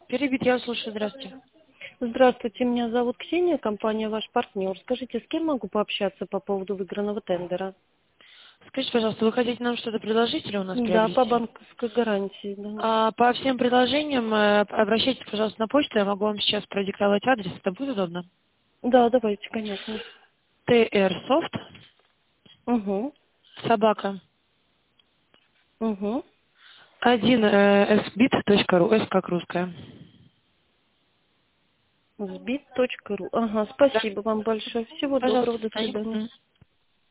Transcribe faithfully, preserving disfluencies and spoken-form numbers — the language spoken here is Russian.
Перебит, я слушаю, здравствуйте. Здравствуйте, меня зовут Ксения, компания «Ваш партнер». Скажите, с кем могу пообщаться по поводу выигранного тендера? Скажите, пожалуйста, вы хотите нам что-то предложить или у нас Да, по приобрести? банковской гарантии, да. А, по всем предложениям э, обращайтесь, пожалуйста, на почту. Я могу вам сейчас продиктовать адрес. Это будет удобно? Да, давайте, конечно. трсофт, Угу, собака, угу. один сбит точка ру, с как русская. сбит точка ру. Ага, Да. спасибо вам большое. Всего Пожалуйста, доброго, до до свидания. свидания. Мгм.